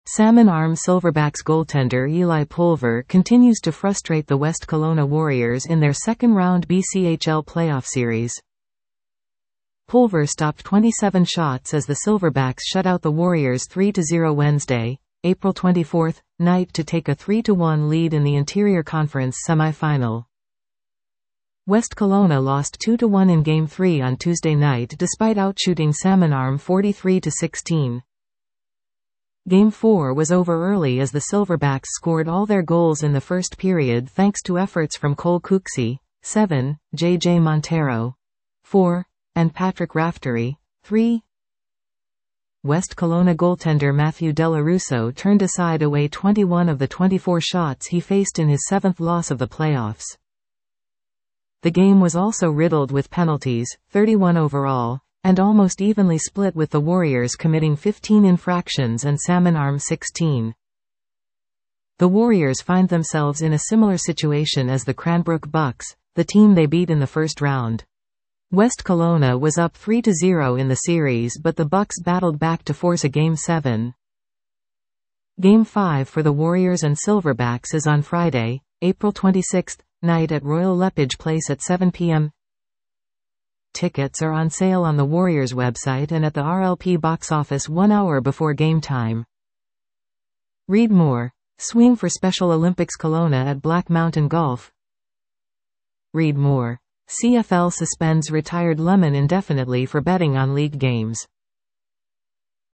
Salmon Arm Silverbacks goaltender Eli Pulver continues to frustrate the West Kelowna Warriors in their second-round BCHL playoff series. Pulver stopped 27 shots as the Silverbacks shut out the Warriors 3-0 Wednesday, April 24, night to take a 3-1 lead in the Interior Conference semi-final. West Kelowna lost 2-1 in Game 3 on Tuesday night despite outshooting Salmon Arm 43-16. Game 4 was over early as the Silverbacks scored all their goals in the first period thanks to efforts from Cole Cooksey, 7, J.J. Montero, 4, and Patrick Raftery, 3. West Kelowna goaltender Matthew Delarusso turned aside away 21 of the 24 shots he faced in his 7th loss of the playoffs. The game was also riddled with penalties, 31 overall, and almost evenly split with the Warriors committing 15 infractions and Salmon Arm 16. The Warriors find themselves in a similar situation as the Cranbrook Bucks, the team they beat in the first round. West Kelowna was up 3-0 in the series but the Bucks battled back to force a Game 7. Game 5 for the Warriors and Silverbacks is on Friday, April 26, night at Royal Lepage Place at 7 p.m. Tickets are on sale on the Warriors website and at the RLP box office 1 hour before game time. Read more. Swing for Special Olympics Kelowna at Black Mountain Golf. Read more. CFL suspends retired Lemon indefinitely for betting on league games.